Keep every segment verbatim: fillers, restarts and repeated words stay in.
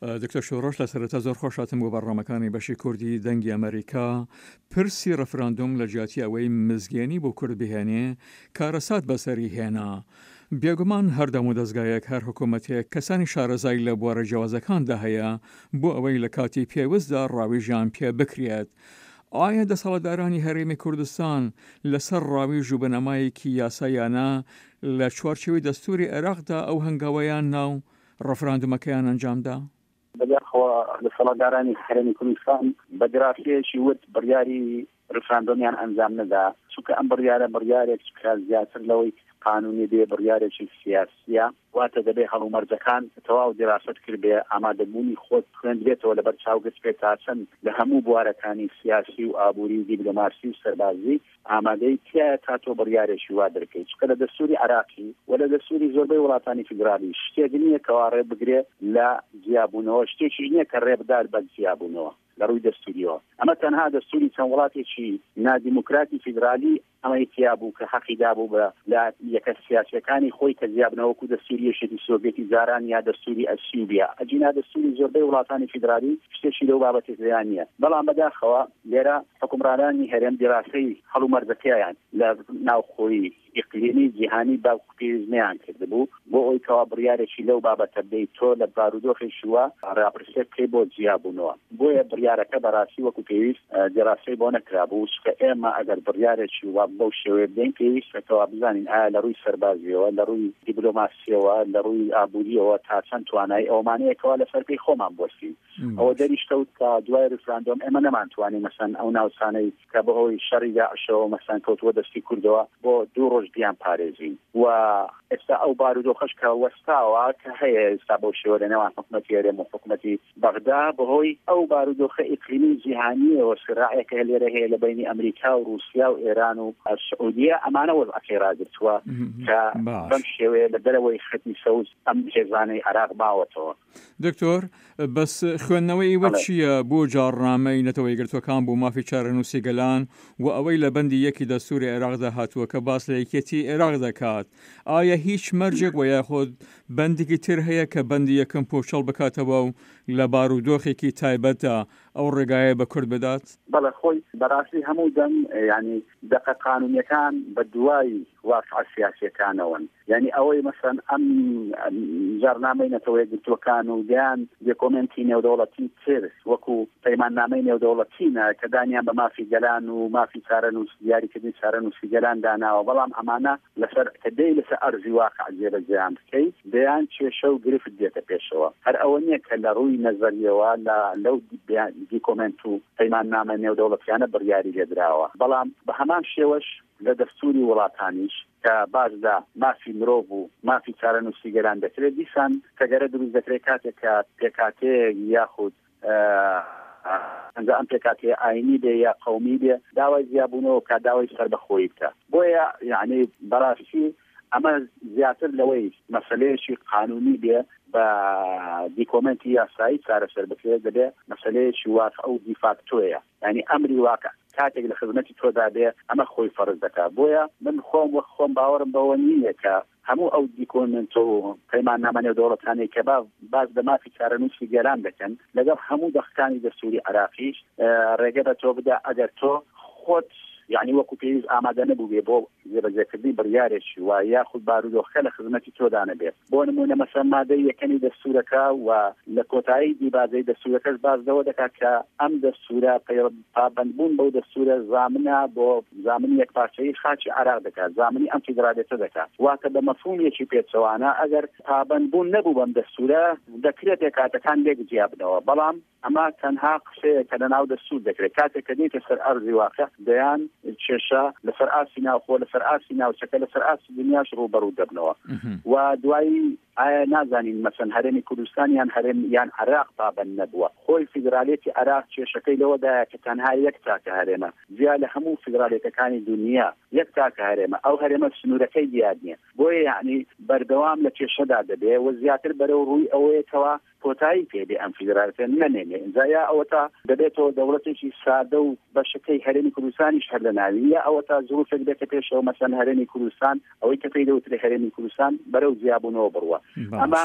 دکتۆر شۆڕۆژ لە سەرەتا زۆر خۆشاتم بۆ بەڕامەکانی بەشی کوردی دەنگی ئەمریکا پرسی ڕەفراندۆم لە جیاتی ئەوەی مزگەێنی بۆ کورد بهێنێ کارەسات بەسەری هێنا. بێگومان هەردەم و دەستگایەک هەر حکوومەتێک کەسانی شارەزای لە بوارە جیاوازەکاندا هەیە بۆ ئەوەی لە کاتی پێویستدا ڕاویژیان پێ بکرێت. ئایا دەسەڵاتدارانی هەرێمی کوردستان لەسەر ڕاویژ و بنەمایەکی یاسایانە لە چوارچێوەی دەستوری عێراقدا ئەو هەنگاوەیان ناو ڕەفراندۆمەکەیان ئەنجامدا؟ بەداخەوە دەسەڵاتدارانی هەرێمی کوردستان بە گرافیەیەکی وت بڕیاری ڕفراندۆمیان ئەنجام نەدا، چونکە ئەم بڕیارە بڕیارێک زیاتر لەوەی قانونی دێ بڕیارێکی سیاسیە، واتە دەبێ هەڵومەرجەکان تەواو دراست کرد بێ ئامادەبوونی خۆت خوێندرێتەوە لەبەر چاوگەست پێتاچەند لە هەموو بوارەکانی سیاسی و ئابووری و دیپلۆماسی و سەربازی ئامادەی تایە تا تۆ بڕیارێکی وا دەرکەیت، چونکە لە دەستوری عێراقی و لە دەستوری زۆربەی وڵاتانی فیدرالی شتێک نییە کەوا ڕێ بگرێت لە جیابوونەوە، شتێکی نییە کە ڕێبدار بە جیابوونەوە لە ڕووی دەستوریەوە. ئەمە تەنها دەستوری چەند وڵاتێکی نادیموکراتی فیدرالی ئەمە تیابوو کە حەقی دابوو بە لە یەکە سیاسەکانی خۆی کە جیابنەوەکو دەستوری یەشێتی سۆڤێتی زاران یا دەستوری ئەسیوبیا. ئەجینا دەستوری زۆربەی وڵاتانی فیدرالی شتێکی لەو بابەتێکیان نییە. بەڵام بەداخەوە لێرە حکومڕانانی هەرێم دیراسەی هەڵومەرجەکەیان لە ناوخۆی ئیقلیمی جیهانی باوکو پێویستیان کردبوو بۆ ئەوی کەوا بڕیارێکی لەو بابەتە بدەیت تۆ لە بارودۆخی شووە ڕاپرسێ بکەی بۆ جیابوونەوە. بۆیە بڕیارەکە بەڕاستی وەکو پێویست دیراسەی بۆ نەکرابوو، چکە ئێمە ئەگەر بڕیارێکی وا بەو شێوەیە بدەین پێویستەکەوا بزانین ئایا لە ڕووی سەربازیەوە، لە ڕووی دیپلۆماسیەوە، لە ڕووی ئابووریەوە تا چەند توانای ئەومانەیەکەوە لەسەر پێی خۆمان بوەستین. ئەوە دەریشتەوت کە دوای ڕفراندۆم ئێمە نەمانتوانین مەسەن ئەو ناوچانەی کە بەهۆی شەڕی داعشەوە مەسەن کەوتووە دەستی کوردەوە بۆ دوو ڕۆژ بیان پارێزین. و ئێستا ئەو بارودۆخەش کە وەستاوە کە هەیە ئێستا بەو شێوە لە نێوان حکوومەتی هەرێم و حکوومەتی بەغدا بەهۆی ئەو بارودۆخە ئیقلیمی جیهانیەوە سراعێکە لێرە هەیە لە بینی ئەمریکا و رووسیا و ئێران و سعودیە ئەمانە وەزعەکەی ڕاگرتووە کە بەم شێوەیە لە دەرەوەی خەتی سەوز ئەم هێزانەی عێراق ماوەتەوە. دکتۆر بەس خوێندنەوەی وە چییە بۆ جاڕنامەی نەتەوەی گرتوەکان بۆ مافی چارەنووسی گەلان و ئەوەی لە بەندی یەکی دەستوری عێراقدا هاتووە کە باس لە یەکێتی عێراق دەکات؟ ئایا هیچ مەرجێک و یاخۆد بەندێکی تر هەیە کە بەندی یەکەم پۆشەڵ بکاتەوە و لە بارودۆخێکی تایبەتە ئەو ڕێگایە بە کورد بدات؟ بەڵێ خۆی بەڕاستی هەموو دەم ینی دقە قانونیەکان بە دوای واقع سیاسیەکانەوەن، یعنی ئەوەی مەسەن ئەم جارنامەی نەتەوەی گرتوەکان و دیان دۆکۆمنتی نێودەوڵەتی تر وەکو پەیماننامەی نێودەوڵەتینە کە دانیان بە مافی گەلان و مافی چارەنووس دیاریکردنی چارەنووسی گەلان داناوە، بەڵام ئەمانە لەسەر کە دەی لەسەر ئەرزی واقع جێبەجێیان بکەیت دەیان کێشە و گرفت دێتە پێشەوە. هەر ئەوە نییە کە لە ڕووی نەزەریەوە لە لەو دیکۆمنت و پەیماننامە نێودەوڵەتیانە بڕیاری لێدراوە، بەڵام بە هەمان شێوەش لە دەستوری وڵاتانیش کە باشدا مافی مرۆڤ و مافی چارەنووسی گەلان دەکرێت دیسان کەگەرە دروست دەکرێت کاتێک کە پێکاتەیەک یاخود ئەنجا ئەم پێکاتێ ئاینی بێ یا قەومی بێ داوای زیابوونەوە کە داوای سەربەخۆیی بکە. بۆیە یعنی بەڕاستی ئەمە زیاتر لەوەی مەسەلەیەکی قانونی بێ بە دیکۆمنتی یاسایی چارەسەر بکرێت دەبێ مەسەلەیەکی واقع و دیفاکتۆیە، یعنی ئەمری واقع کاتێک لە خزمەتی تۆدا بێ ئەمە خۆی فەرز دەکات. بۆیە من خۆم وە خۆم باوەڕم بەوە نییە کە هەموو ئەو دیکۆمنت و پەیماننامە نێودەوڵەتانەی کە باز بە مافی چارەنووسی گەلان دەکەن لەگەڵ هەموو دەستەکانی دەستوری عێراقیش ڕێگە بە تۆ بدا ئەگەر تۆ خۆت یعنی وەکو پێویست ئامادە نەبوو بێ بۆ جێبەجێکردنی بڕیارێکی وە یاخود بارودۆخەکە لە خزمەتی تۆدانە بێت. بۆ نمونە مەسەڵەن مادەی یەکەمی دەستورەکە و لە کۆتایی دیباجەی دەستورەکەش بازەوە دەکات کە ئەم دەستورە پابەندبوون بەو دەستورە زامنە بۆ زامنی یەکپارچەیی خاچی عێراق دەکات، زامنی ئەم فیدرالیەتە دەکات. واتە بە مەفهومێکی پێچەوانە ئەگەر پابەندبوون نەبوو بەم دەستورە دەکرێت پێکاتەکان لێک جیابنەوە، بەڵام ئەمە تەنها قسەیە کە لەناو دەستور دەکرێت. کاتێک کە دێتە سەر ئەرزی واقع دەیان کێشە لەسەر ئاسی ناوخۆ لەسەر ئاسی ناوچەکە لەسەر ئاسی دنیاش ڕوبەڕوو دەبنەوە. و دوایی ئایا نازانین مەسەن هەرێمی کوردستان یان هەرێم یان عێراق پابەند نەبووە، خۆی فیدرالیەتی عێراق کێشەکەی لەوەدایە کە تەنها یەک تاکە هەرێمە جیا لە هەموو فیدرالیەتەکانی دنیا یەک تاکە هەرێمە، ئەو هەرێمە سنوورەکەی دیار نییە. بۆیە یعنی بەردەوام لە کێشەدا دەبێ و زیاتر بەرەو ڕووی ئەوەیەکەوە کۆتایی پێبێ ئەم فیدرالیەتە نەنێنێ. ئینجا ئەوە تا دەبێتەوە دەوڵەتێکی سادە و بەشەکەی هەرێمی کوردستانیش هەر لە ناوی یا ئەوە تا زروفێک بێتە پێشەوە مەسەن هەرێمی کوردستان ئەوەی کە پێی دەوترێ هەرێمی کوردستان بەرەو جیابوونەوە بڕوە. ئەمە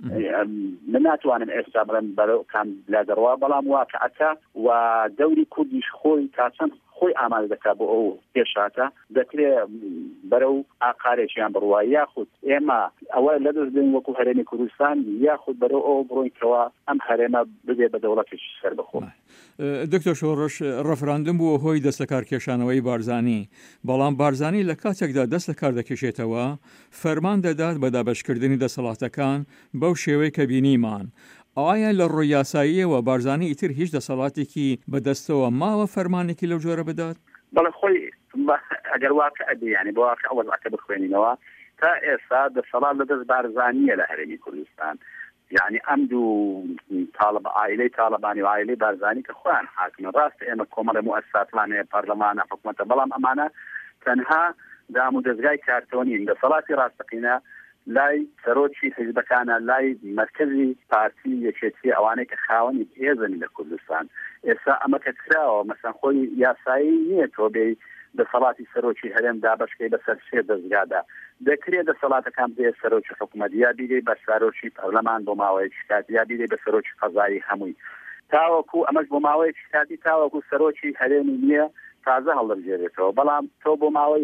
من ناتوانم ئێستا بڵێن بەرەو کام لا دەڕوا بەڵام واقعەتە و دەوری کوردیش خۆی تاچەند خۆی ئامادە دەکات بۆ ئەو پێشاتە دەکرێت بەرەو ئاقارێکیان بڕوا یاخود ئێمە ئەوە لە دەست بین وەکو هەرێمی کوردستان یاخود بەرەو ئەو بڕۆینکەوە ئەم هەرێمە ببێ بە دەوڵەتێکی سەر بخۆ. دکتۆر شۆڕش ڕەفراندم بووە هۆی دەست لە کارکێشانەوەی بارزانی بەڵام بارزانی لە کاتێکدا دەست لە کار دەکێشێتەوە فەرمان دەدات بە دابەشکردنی دەسەڵاتەکان بەو شێوەی کە بینیمان. ئایا لە ڕووی یاساییەوە بارزانی ئیتر هیچ دەسەڵاتێکی بەدەستەوە ماوە فەرمانێکی لەو جۆرە بدات؟ بەڵێ خۆی ئەگەر واقع ئەبێ یعنی بۆ واقع وەزعەکە بخوێنینەوە تا ئێستا دەسەڵات لەدەست بارزانیە لە هەرێمی کوردستان. يعني ئەم دوو طالب عائلەی تاالبانی و عائلەی بارزانی کە خۆیان حاکمە ڕاستە ئێمە کۆمەڵە موسساتلانەیە پەرلەمانە حکوومەتە بەڵام ئەمانە تەنها دام و دەستگای کارتۆنین دەسەڵاتی ڕاستەقینە لای سەرۆکی حیزبەکانە لای مرکزی پارتی یەکێتی ئەوانەی کە خاوەنی هێزن لە کوردستان. ئێستا ئەمە کە کراوە مەسەن خۆی یاسایی نییە تۆ بێ دەسەڵاتی سەرۆکی هەرێم دابەشکەی بەسەر سێ دەستگادا دەکرێت دەسەڵاتەکان بێ سەرۆکی حکوومەت یا بیرێ بە سەرۆکی پەرلەمان بۆ ماوەیەکی کاتی یا بیرێ بە سەرۆکی قەزایی هەمووی تاوەکو ئەمەش بۆ ماوەیەکی کاتی تاوەکو سەرۆکی هەرێمی نییە تازە هەڵدەبژێرێتەوە بەڵام تۆ بۆ ماوەی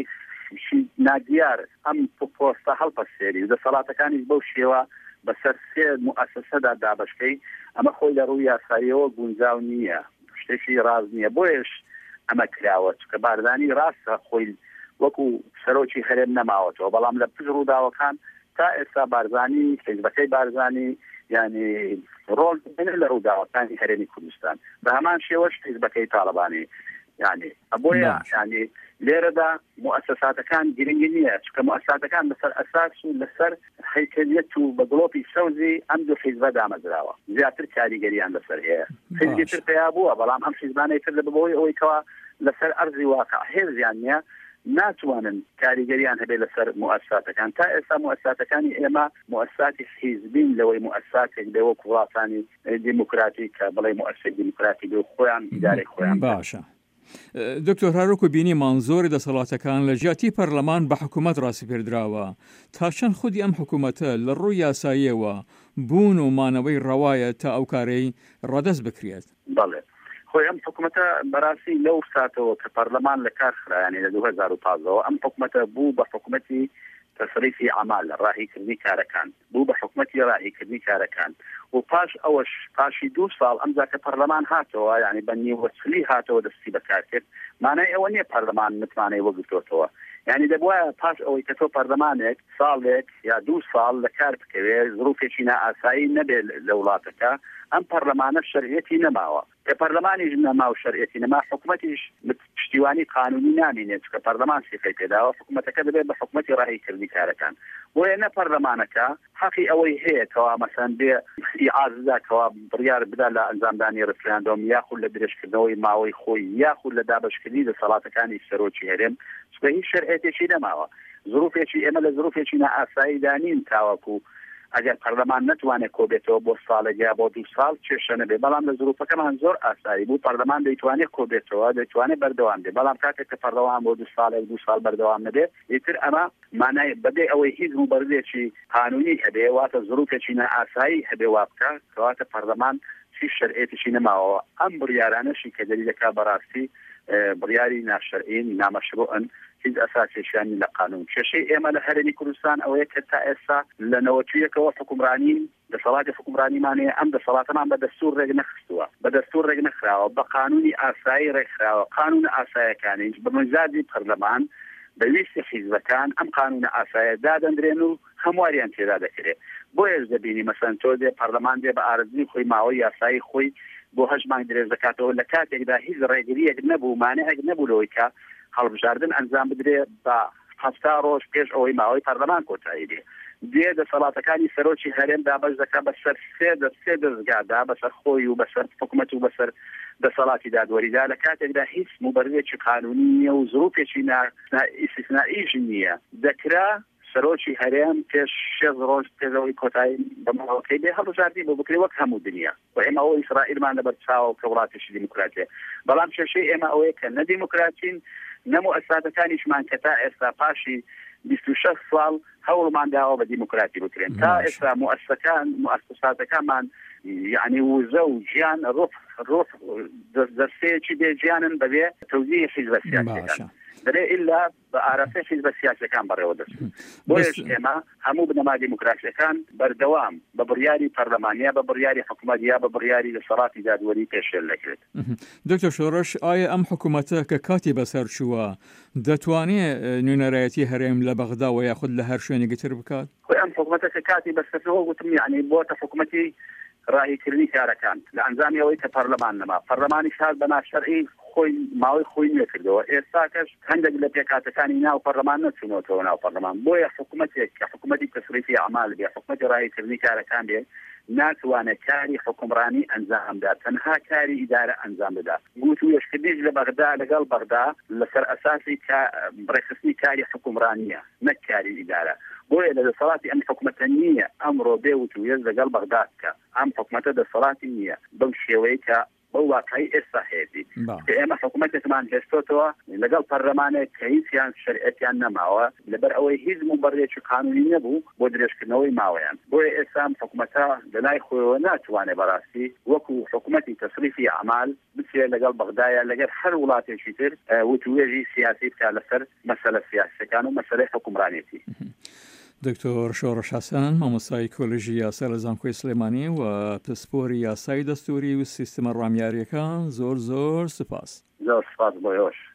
نادیار ئەم پۆستە هەڵپەسێری دەسەڵاتەکانیش بەو شێوە بەسەر سێ موسسەدا دابەشکەی ئەمە خۆی لە ڕووی یاساییەوە گونجاو نییە شتێکی ڕاز نییە بۆیش ئەمە کراوە کە بارزانی ڕاستە خۆی وەکو سەرۆکی هەرێم نەماوەتەوە بەڵام لە پشت ڕووداوەکان تا ئێستا بارزانی حیزبەکەی بارزانی یعنی ڕۆڵ لە ڕووداوەکانی هەرێمی کوردستان بە هەمان شێوەش حیزبەکەی تاالبانی یعنی ئەبۆیە ینی لێرەدا موسساتەکان گرنگی نییە چکە موسساتەکان بەسەر ئەساس و لەسەر هەیکەلیەت و بە گڵۆپی سەوزی ئەم دوو حیزبە دامەزراوە زیاتر کاریگەریان لەسەر هەیە حیزبی تر پێیا بووە بەڵام ئەم حیزبانەی تر لە بەبەوەی ئەوەی کەوا لەسەر ئەرزی واقع هێزیان نییە ناتوانن کاریگەریان هەبێ لەسەر موسساتەکان تا ئێستا موسساتەکانی ئێمە موسساتی حیزبین لەوەی موسساتێک بێ وەکو وڵاتانی دیموکراتی کە بڵێ موسسەی دیموکراتی بێ خۆیان ئیدارەی خۆیان باشە. دکتۆر هاروکو بینی مانزۆری دەسەڵاتەکان لە جیاتی پەرلەمان بە حکوومەت ڕاستی پێدراوە تا چەند خودی ئەم حکوومەتە لە ڕووی یاساییەوە بوون و مانەوەی ڕەوایە تا ئەو کارەی ڕەدەست بکرێت. بەڵێ خۆی ئەم حکوومەتە بەڕاستی لەو ساتەوە کە پەرلەمان لە کار خرایانی لە دوو هەزار و پازەوە ئەم حکوومەتە بوو بە حکوومەتی تەسەریفی عمال ڕاهیکردنی کارەکان بوو بە حکوومەتی ڕاهیکردنی کارەکان و پاش ئەوەش پاشی دوو ساڵ ئەمجا کە پەرلەمان هاتەوە یعنی بە نیوەچلی هاتەوە دەستی بەکار کرد مانای ئەوە نییە پەرلەمان متمانەی وەگرتوتەوە یعنی دەبووە پاش ئەوەی کە تۆ پەرلەمانێک ساڵێک یا دوو ساڵ لە کار بکەوێت ظروفێکی نائاسایی نەبێت لە وڵاتەکە ئەم پەرلەمانە شەرعیەتی نەماوە کە پەرلەمانیش نەما و شەرعیەتی نەما حکوومەتیش پشتیوانی قانونی نامێنێت کە پەرلەمان سیفەی پێداوە حکوومەتەکە دەبێت بە حکوومەتی ڕاهیکردنی کارەکان بۆیە نە پەرلەمانەکە حەقی ئەوەی هەیە کەوا مەسەن بێ ئازدا کەوا بڕیار بدا لە ئەنجامدانی ڕفراندۆم یاخود لە درێژکردنەوەی ماوەی خۆی یاخود لە دابەشکردنی دەسەڵاتەکانی سەرۆکی هەرێم چکە هیچ شەرعیەتێکی نەماوە ظروفێکی ئێمە لە ظروفێکی نائاسایی دانین تاوەکو ئەگەر پەرلەمان نتوانێت کۆبێتەوە بۆ ساڵێک یا بۆ دوو ساڵ کێشە نەبێ بەڵام لە ظروفەکەمان زۆر ئاسایی بوو پەرلەمان دەیتوانێت کۆبێتەوە دەیتوانێت بەردەوام بێ بەڵام کاتێک کە پەرلەمان بۆ دوو ساڵێک دوو ساڵ بەردەوام نەبێت ئیتر ئەمە مانای بەبێ ئەوەی هیچ مبەرزێکی قانونی هەبێ واتە ظروفێکی نائاسایی هەبێ وا بکە کەواتە پەرلەمان هیچ شەرعیەتێکی نەماوە ئەم بڕیارانەشی کە دەلیلەکە بەڕاستی بڕیاری ناشەرعین نامەشروعن هیچ ئەساسێکیانی لە قانون کێشەی ئێمە لە هەرێمی کوردستان ئەوەیە کە تا ئێستا لە نەوەتویەکەوە حکومڕانی دەسەڵاتی حکومڕانیمانەیە ئەم دەسەڵاتەمان بە دەستور ڕێک نەخستووە بە دەستور ڕێک نەخراوە بە قانونی ئاسایی ڕێکخراوە قانون ئاسایەکانیش بەمەجادی پەرلەمان بەویستی حیزبەکان ئەم قانون ئاسایە دادەندرێن و هەمواریان تێدا دەکرێت بۆیەش دەبینی مەسەن تۆ دێ پەرلەمان دێ بە ئارزوی خۆی ماوەی یاسایی خۆی بۆ هەژ مانگ درێژ دەکاتەوە لە کاتێکدا هیچ ڕێگریەک نەبوو مانەیەک نەبوو لەوەی کە هەڵبژاردن ئەنجام بدرێت بە هەفتا ڕۆژ پێش ئەوەی ماوەی پەرلەمان کۆتایی دێ دێ دەسەڵاتەکانی سەرۆکی هەرێم دابەش دەکات بەسەر سێ سێ دەستگادا بەسەر خۆی و بەسەر حکوومەت و بەسەر دەسەڵاتی دادوەریدا لە کاتێکدا هیچ مبەرزێکی قانونی نییە و ظروفێکی ئیسtisنائیش نییە دەکرا سەرۆکی هەرێم پێش شێ ڕۆژ پێشەوەی کۆتایی بەماوەکەی بێ هەڵبژاردی بۆ بکرێ وەک هەموو دنیا و ئێمە ئەوە ئیسرائیلمان لەبەر چاوە کە وڵاتێکی دیموکراتیە بەڵام کێشەی ئێمە ئەوەیە کە نە دیموکراتین نەمو ئەساتەکانیشمان کە تا ئێستا پاشی بیست و شش ساڵ هەوڵمان داوە بە دیموکراتی بکرێن تا ئێستا مؤسسەکان مؤسساتەکەمان یعنی وزە و گیان ڕۆف ڕۆف دەستەیەکی بێجیانن بەبێ تەوزیعی حیزبە سیاسیەکان دەرێ ئیلا بە ئارەسەی حیزبە سیاسیەکان بەڕێوە دەچن بۆیش ئێمە هەموو بنەما دیموکراسیەکان بەردەوام بە بڕیاری پەرلەمانیا بە بڕیاری حکوومەت یا بە بڕیاری دەسەڵاتی دادوەری پێشێل دەکرێت. دکتۆر شۆڕش ئایا ئەم حکوومەتە کە کاتی بەسەر چووە دەتوانێت نوێنەرایەتی هەرێم لە بەغدا و یاخود لە هەر شوێنێکی تر بکات؟ ئەم حکوومەتە کە کاتی بەسەرەوە گوتم یعنی بۆتە حکوومەتی ڕاهیکردنی کارەکان لە ئەنجامی ئەوەی کە پەرلەمان نەما پەرلەمانی شار بە ناشەرعی خۆی ماوەی خۆی نوێکردەوە ئێستا کەش هەندێک لە پێکاتەکانی ناو پەرلەمان نەچوونەوە ناو پەرلەمان بۆیە حکوومەتێک کە حکوومەتی تەسریفی ئەعمال بێ حکوومەتی ڕاهیکردنی کارەکان بێ ناتوانێت کاری حکومڕانی ئەنجام بدات تەنها کاری ئیدارە ئەنجام بدات گوت و یەشکردنیش لە بەغدا لەگەڵ بەغدا لەسەر ئەساسی بڕێخستنی کاری حکومڕانیە نەک کاری ئیدارە بۆیە لە دەسەڵاتی ئەم حکوومەتە نییە ئەمڕۆ بێ وتوێز لەگەڵ بەغدا بکە ئەم حکوومەتە دەسەڵاتی نییە بەو شێوەیە کە بەو واقعی ئێستا هەیەی کە ئێمە حکوومەتێکمان هێشتۆتەوە لەگەڵ پەرلەمانێک کە هیچیان شەریعەتیان نەماوە لەبەر ئەوەی هیچ مبەڕێکی قانونی نەبوو بۆ درێژکردنەوەی ماوەیان بۆیە ئێستا حکوومەتە لەلای خۆیەوە ناتوانێت بەڕاستی وەکو حکوومەتی تەسریفی ئەعمال بچێت لەگەڵ بەغدایە لەگەر هەر وڵاتێکی تر وتوێژی سیاسی بکات لەسەر مەسەلە سیاسیەکان و مەسەلەی حکومڕانێتی. دکتۆر شۆڕش حەسەن مامۆستای کۆلێژی یاسا لە زانکۆی سلێمانی و پسپۆری یاسای دەستوری و سیستەمە ڕامیاریەکان زۆر زۆر سپاس. زۆر سپاس بۆ ئێوەش.